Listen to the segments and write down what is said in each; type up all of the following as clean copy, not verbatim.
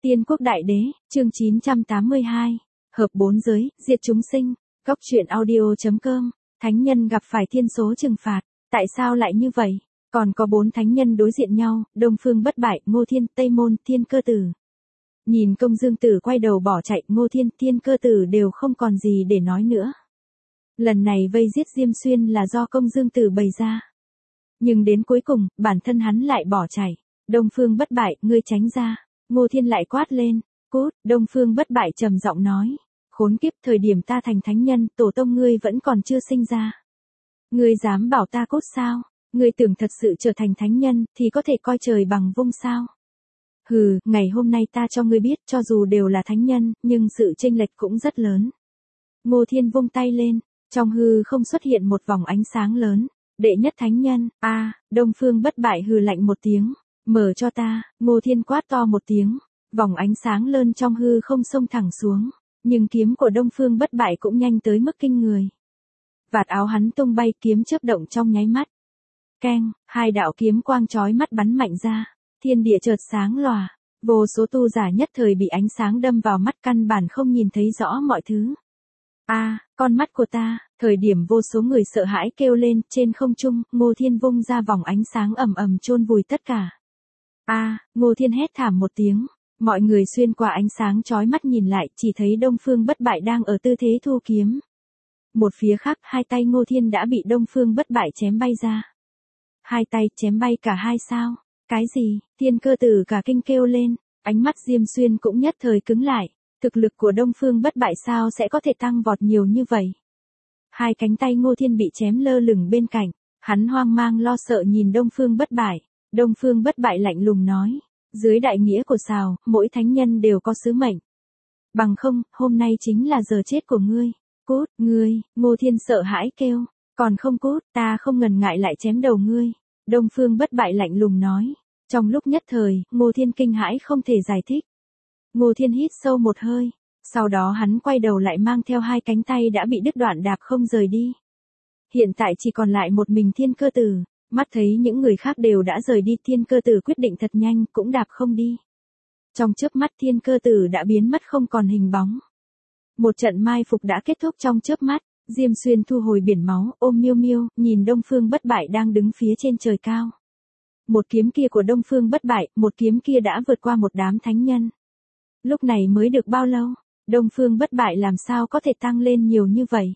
Tiên quốc đại đế, chương 982, hợp bốn giới, diệt chúng sinh, góc truyện audio.com, thánh nhân gặp phải thiên số trừng phạt, tại sao lại như vậy? Còn có 4 thánh nhân đối diện nhau, Đông Phương Bất Bại, Ngô Thiên, Tây Môn, Thiên Cơ Tử. Nhìn Công Dương Tử quay đầu bỏ chạy, Ngô Thiên, Thiên Cơ Tử đều không còn gì để nói nữa. Lần này vây giết Diêm Xuyên là do Công Dương Tử bày ra. Nhưng đến cuối cùng, bản thân hắn lại bỏ chạy. Đông Phương Bất Bại, ngươi tránh ra. Ngô Thiên lại quát lên, cút. Đông Phương Bất Bại trầm giọng nói, khốn kiếp, thời điểm ta thành thánh nhân, tổ tông ngươi vẫn còn chưa sinh ra. Ngươi dám bảo ta cút sao? Ngươi tưởng thật sự trở thành thánh nhân, thì có thể coi trời bằng vung sao? Hừ, ngày hôm nay ta cho ngươi biết, cho dù đều là thánh nhân, nhưng sự chênh lệch cũng rất lớn. Ngô Thiên vung tay lên, trong hư không xuất hiện một vòng ánh sáng lớn. Đệ nhất thánh nhân, Đông Phương Bất Bại hừ lạnh một tiếng, mở cho ta. Ngô Thiên quát to một tiếng, vòng ánh sáng lớn trong hư không xông thẳng xuống, nhưng kiếm của Đông Phương Bất Bại cũng nhanh tới mức kinh người. Vạt áo hắn tung bay, kiếm chớp động trong nháy mắt. Keng, 2 đạo kiếm quang chói mắt bắn mạnh ra, thiên địa chợt sáng lòa, vô số tu giả nhất thời bị ánh sáng đâm vào mắt, căn bản không nhìn thấy rõ mọi thứ. Con mắt của ta. Thời điểm vô số người sợ hãi kêu lên, trên không trung, Ngô Thiên vung ra vòng ánh sáng ầm ầm chôn vùi tất cả. Ngô Thiên hét thảm một tiếng, mọi người xuyên qua ánh sáng chói mắt nhìn lại, chỉ thấy Đông Phương Bất Bại đang ở tư thế thu kiếm. Một phía khác, 2 tay Ngô Thiên đã bị Đông Phương Bất Bại chém bay ra. 2 tay chém bay cả 2 sao? Cái gì? Thiên Cơ Tử cả kinh kêu lên, ánh mắt Diêm Xuyên cũng nhất thời cứng lại. Thực lực của Đông Phương Bất Bại sao sẽ có thể tăng vọt nhiều như vậy? 2 cánh tay Ngô Thiên bị chém lơ lửng bên cạnh, hắn hoang mang lo sợ nhìn Đông Phương Bất Bại. Đông Phương Bất Bại lạnh lùng nói, dưới đại nghĩa của Sào, mỗi thánh nhân đều có sứ mệnh. Bằng không, hôm nay chính là giờ chết của ngươi. Cút, ngươi. Ngô Thiên sợ hãi kêu, còn không cút, ta không ngần ngại lại chém đầu ngươi. Đông Phương Bất Bại lạnh lùng nói. Trong lúc nhất thời, Ngô Thiên kinh hãi không thể giải thích. Ngô Thiên hít sâu một hơi, sau đó hắn quay đầu lại mang theo 2 cánh tay đã bị đứt đoạn đạp không rời đi. Hiện tại chỉ còn lại một mình Thiên Cơ Tử, mắt thấy những người khác đều đã rời đi, Thiên Cơ Tử quyết định thật nhanh, cũng đạp không đi. Trong chớp mắt Thiên Cơ Tử đã biến mất không còn hình bóng. Một trận mai phục đã kết thúc trong chớp mắt, Diêm Xuyên thu hồi biển máu, ôm Miêu Miêu, nhìn Đông Phương Bất Bại đang đứng phía trên trời cao. Một kiếm kia của Đông Phương Bất Bại, một kiếm kia đã vượt qua một đám thánh nhân. Lúc này mới được bao lâu, Đông Phương Bất Bại làm sao có thể tăng lên nhiều như vậy?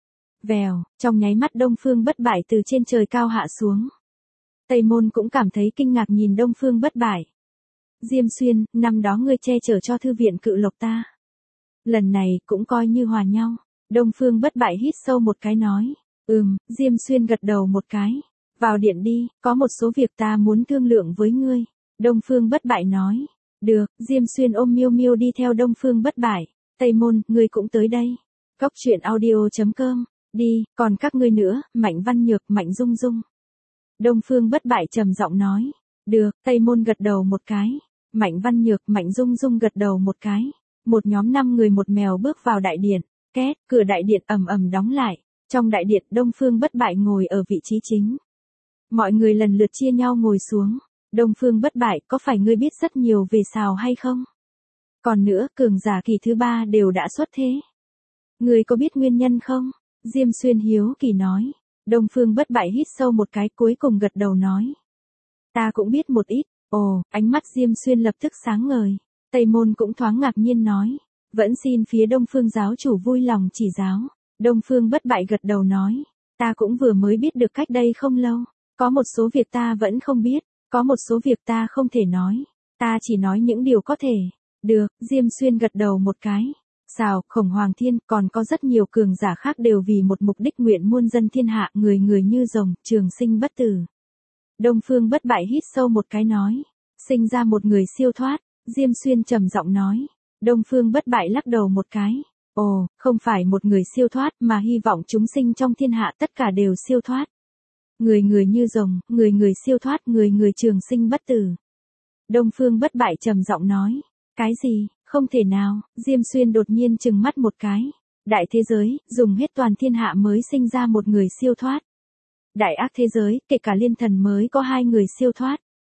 Vèo, trong nháy mắt Đông Phương Bất Bại từ trên trời cao hạ xuống. Tây Môn cũng cảm thấy kinh ngạc nhìn Đông Phương Bất Bại. Diêm Xuyên, năm đó ngươi che chở cho thư viện Cự Lộc ta. Lần này cũng coi như hòa nhau. Đông Phương Bất Bại hít sâu một cái nói. Diêm Xuyên gật đầu một cái. Vào điện đi, có một số việc ta muốn thương lượng với ngươi. Đông Phương Bất Bại nói. Được, Diêm Xuyên ôm Miêu Miêu đi theo Đông Phương Bất Bại. Tây Môn, ngươi cũng tới đây. Góc truyện audio.com, đi, còn các ngươi nữa, Mạnh Văn Nhược, Mạnh Dung Dung. Đông Phương Bất Bại trầm giọng nói. Được, Tây Môn gật đầu một cái. Mạnh Văn Nhược, Mạnh Dung Dung gật đầu một cái. Một nhóm 5 người một mèo bước vào đại điện. Két, cửa đại điện ầm ầm đóng lại. Trong đại điện, Đông Phương Bất Bại ngồi ở vị trí chính. Mọi người lần lượt chia nhau ngồi xuống. Đông Phương Bất Bại, có phải ngươi biết rất nhiều về Sào hay không? Còn nữa, cường giả kỳ thứ 3 đều đã xuất thế. Ngươi có biết nguyên nhân không? Diêm Xuyên hiếu kỳ nói. Đông Phương Bất Bại hít sâu một cái, cuối cùng gật đầu nói. Ta cũng biết một ít. Ồ, ánh mắt Diêm Xuyên lập tức sáng ngời. Tây Môn cũng thoáng ngạc nhiên nói. Vẫn xin phía Đông Phương giáo chủ vui lòng chỉ giáo. Đông Phương Bất Bại gật đầu nói. Ta cũng vừa mới biết được cách đây không lâu. Có một số việc ta vẫn không biết. Có một số việc ta không thể nói. Ta chỉ nói những điều có thể. Được, Diêm Xuyên gật đầu một cái. Sào, Khổng Hoàng Thiên, còn có rất nhiều cường giả khác đều vì một mục đích nguyện muôn dân thiên hạ, người người như rồng, trường sinh bất tử. Đông Phương Bất Bại hít sâu một cái nói. Sinh ra một người siêu thoát. Diêm Xuyên trầm giọng nói. Đông Phương Bất Bại lắc đầu một cái. Ồ, không phải một người siêu thoát, mà hy vọng chúng sinh trong thiên hạ tất cả đều siêu thoát. Người người như rồng, người người siêu thoát, người người trường sinh bất tử. Đông Phương Bất Bại trầm giọng nói. Cái gì? Không thể nào. Diêm Xuyên đột nhiên trừng mắt một cái. Đại thế giới, dùng hết toàn thiên hạ mới sinh ra một người siêu thoát. Đại ác thế giới, kể cả liên thần mới có 2 người siêu thoát.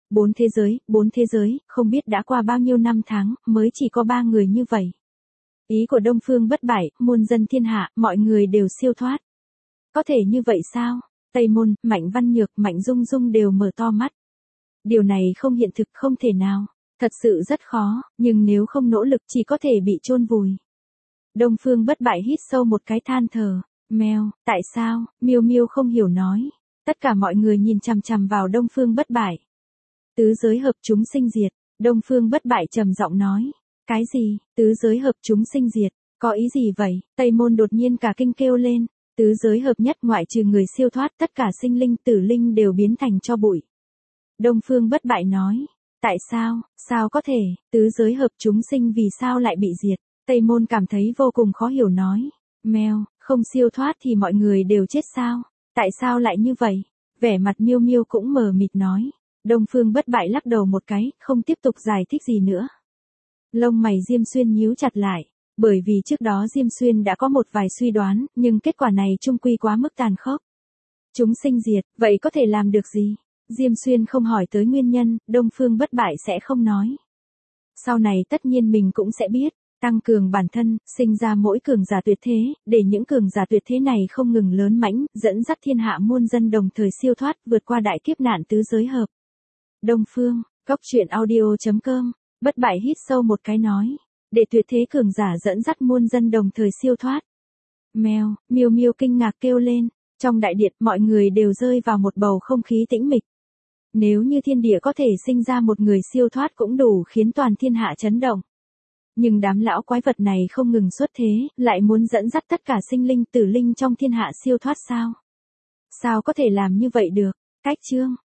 Bốn thế giới, không biết đã qua bao nhiêu năm tháng, mới chỉ có 3 người như vậy. Ý của Đông Phương Bất Bại, muôn dân thiên hạ, mọi người đều siêu thoát. Có thể như vậy sao? Tây Môn, Mạnh Văn Nhược, Mạnh Dung Dung đều mở to mắt. Điều này không hiện thực, không thể nào. Thật sự rất khó, nhưng nếu không nỗ lực chỉ có thể bị chôn vùi. Đông Phương Bất Bại hít sâu một cái than thở. Mèo, tại sao? Miêu Miêu không hiểu nói. Tất cả mọi người nhìn chằm chằm vào Đông Phương Bất Bại. Tứ giới hợp chúng sinh diệt. Đông Phương Bất Bại trầm giọng nói. Cái gì? Tứ giới hợp chúng sinh diệt. Có ý gì vậy? Tây Môn đột nhiên cả kinh kêu lên. Tứ giới hợp nhất ngoại trừ người siêu thoát, tất cả sinh linh tử linh đều biến thành tro bụi. Đông Phương Bất Bại nói. Tại sao? Sao có thể? Tứ giới hợp chúng sinh vì sao lại bị diệt? Tây Môn cảm thấy vô cùng khó hiểu nói. Mèo, không siêu thoát thì mọi người đều chết sao? Tại sao lại như vậy? Vẻ mặt Miêu Miêu cũng mờ mịt nói. Đông Phương Bất Bại lắc đầu một cái, không tiếp tục giải thích gì nữa. Lông mày Diêm Xuyên nhíu chặt lại, bởi vì trước đó Diêm Xuyên đã có một vài suy đoán, nhưng kết quả này chung quy quá mức tàn khốc. Chúng sinh diệt, vậy có thể làm được gì? Diêm Xuyên không hỏi tới nguyên nhân, Đông Phương Bất Bại sẽ không nói. Sau này tất nhiên mình cũng sẽ biết, tăng cường bản thân, sinh ra mỗi cường giả tuyệt thế, để những cường giả tuyệt thế này không ngừng lớn mãnh, dẫn dắt thiên hạ muôn dân đồng thời siêu thoát, vượt qua đại kiếp nạn tứ giới hợp. Đông Phương, Cốc Truyện Audio.com, Bất Bại hít sâu một cái nói, để tuyệt thế cường giả dẫn dắt muôn dân đồng thời siêu thoát. Mèo, Miêu Miêu kinh ngạc kêu lên, trong đại điện mọi người đều rơi vào một bầu không khí tĩnh mịch. Nếu như thiên địa có thể sinh ra một người siêu thoát cũng đủ khiến toàn thiên hạ chấn động. Nhưng đám lão quái vật này không ngừng xuất thế, lại muốn dẫn dắt tất cả sinh linh tử linh trong thiên hạ siêu thoát sao? Sao có thể làm như vậy được? Cách chương